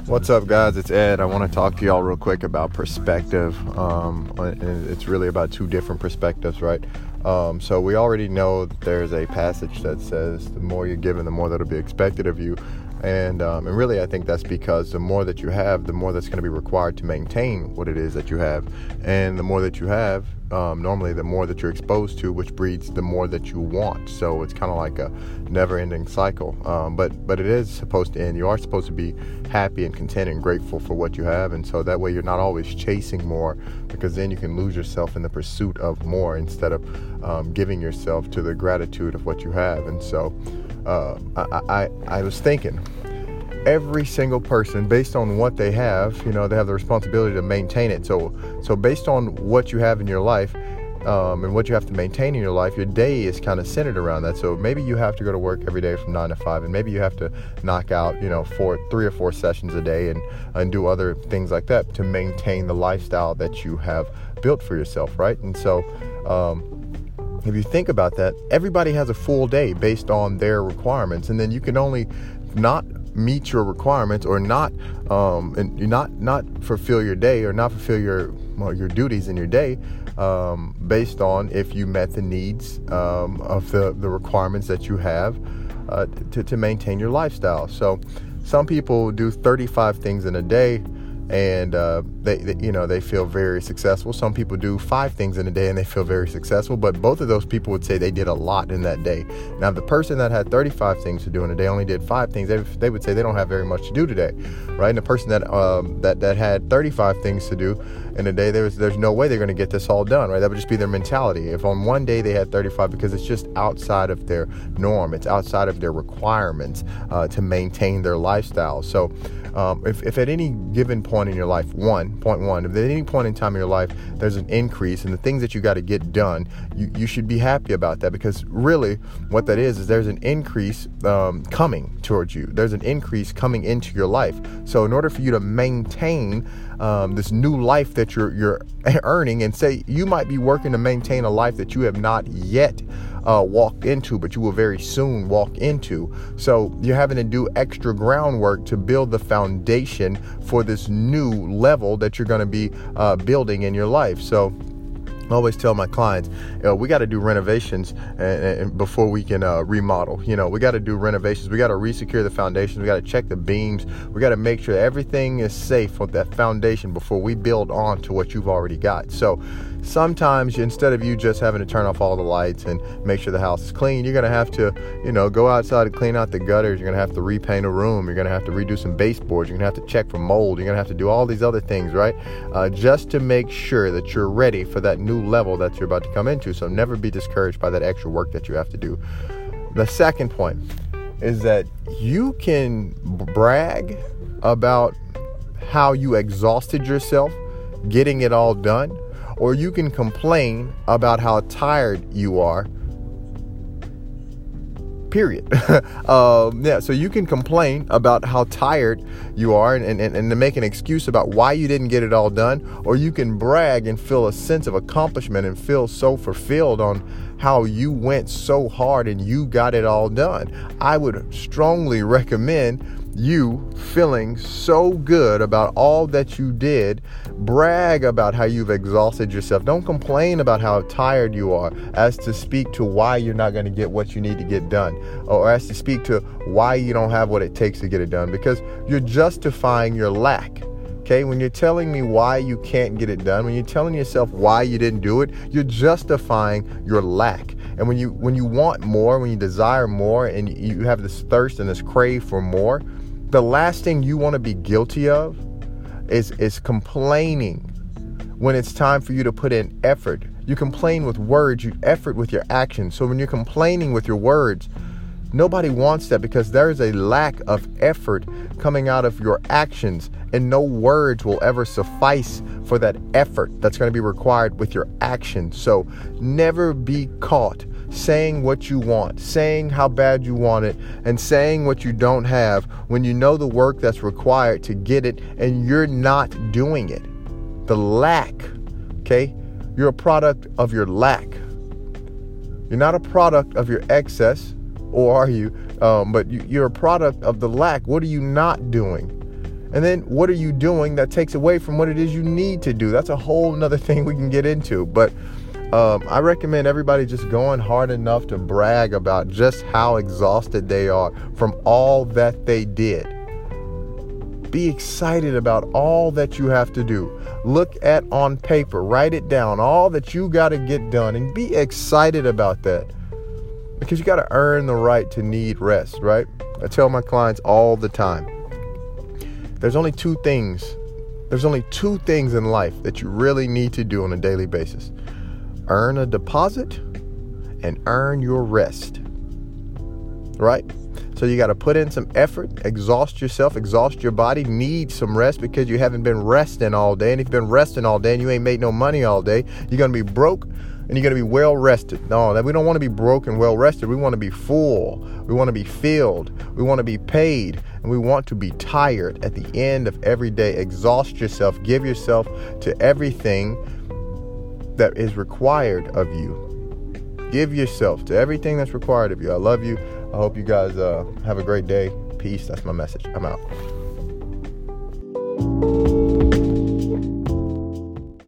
What's up, guys? It's Ed. I want to talk to y'all real quick about perspective. And it's really about two different perspectives, right? So we already know that there's a passage that says the more you're given, the more that'll be expected of you. And really, I think that's because the more that you have, the more that's going to be required to maintain what it is that you have. And the more that you have, normally the more that you're exposed to, which breeds the more that you want. So it's kind of like a never-ending cycle. But it is supposed to end. You are supposed to be happy and content and grateful for what you have. And so that way you're not always chasing more, because then you can lose yourself in the pursuit of more instead of giving yourself to the gratitude of what you have. And so I was thinking, every single person, based on what they have, they have the responsibility to maintain it. So based on what you have in your life, and what you have to maintain in your life, your day is kind of centered around that. So maybe you have to go to work every day from 9 to 5, and maybe you have to knock out, 3 or 4 sessions a day and do other things like that to maintain the lifestyle that you have built for yourself, right? And so, if you think about that, everybody has a full day based on their requirements, and then you can only not meet your requirements or not fulfill your day or not fulfill your duties in your day based on if you met the needs of the requirements that you have to maintain your lifestyle. So some people do 35 things in a day, and they feel very successful. Some people do 5 things in a day and they feel very successful, but both of those people would say they did a lot in that day. Now, if the person that had 35 things to do in a day only did 5 things, they would say they don't have very much to do today, right? And the person that had 35 things to do in a day, there's no way they're going to get this all done, right? That would just be their mentality. If on one day they had 35, because it's just outside of their norm, it's outside of their requirements to maintain their lifestyle. So if at any given point in your life, if at any point in time in your life there's an increase in the things that you got to get done, you should be happy about that, because really what that is there's an increase coming towards you. There's an increase coming into your life. So in order for you to maintain this new life that you're earning, and say you might be working to maintain a life that you have not yet walked into, but you will very soon walk into. So you're having to do extra groundwork to build the foundation for this new level that you're going to be building in your life. So I always tell my clients, we got to do renovations and before we can remodel. We got to do renovations. We got to resecure the foundations. We got to check the beams. We got to make sure everything is safe with that foundation before we build on to what you've already got. So sometimes instead of you just having to turn off all the lights and make sure the house is clean, you're going to have to, go outside and clean out the gutters. You're going to have to repaint a room. You're going to have to redo some baseboards. You're going to have to check for mold. You're going to have to do all these other things, right? Just to make sure that you're ready for that new level that you're about to come into. So never be discouraged by that extra work that you have to do. The second point is that you can brag about how you exhausted yourself getting it all done, or you can complain about how tired you are, period. So you can complain about how tired you are and to make an excuse about why you didn't get it all done, or you can brag and feel a sense of accomplishment and feel so fulfilled on how you went so hard and you got it all done. I would strongly recommend you feeling so good about all that you did. Brag about how you've exhausted yourself. Don't complain about how tired you are as to speak to why you're not going to get what you need to get done, or as to speak to why you don't have what it takes to get it done, because you're justifying your lack. Okay, when you're telling me why you can't get it done, when you're telling yourself why you didn't do it, you're justifying your lack. And when you want more, when you desire more, and you have this thirst and this crave for more, the last thing you want to be guilty of is complaining when it's time for you to put in effort. You complain with words, you effort with your actions. So when you're complaining with your words, nobody wants that, because there is a lack of effort coming out of your actions, and no words will ever suffice for that effort that's going to be required with your actions. So never be caught saying what you want, saying how bad you want it, and saying what you don't have when you know the work that's required to get it and you're not doing it. The lack, okay? You're a product of your lack. You're not a product of your excess, or are you? But you're a product of the lack. What are you not doing? And then what are you doing that takes away from what it is you need to do? That's a whole nother thing we can get into. But I recommend everybody just going hard enough to brag about just how exhausted they are from all that they did. Be excited about all that you have to do. Look at on paper, write it down, all that you got to get done, and be excited about that. Because you got to earn the right to need rest, right? I tell my clients all the time, there's only two things in life that you really need to do on a daily basis. Earn a deposit and earn your rest, right? So you got to put in some effort, exhaust yourself, exhaust your body, need some rest because you haven't been resting all day. And if you've been resting all day and you ain't made no money all day, you're going to be broke and you're going to be well rested. No, we don't want to be broke and well rested. We want to be full. We want to be filled. We want to be paid. And we want to be tired at the end of every day. Exhaust yourself. Give yourself to everything that is required of you. Give yourself to everything that's required of you. I love you. I hope you guys have a great day. Peace. That's my message. I'm out.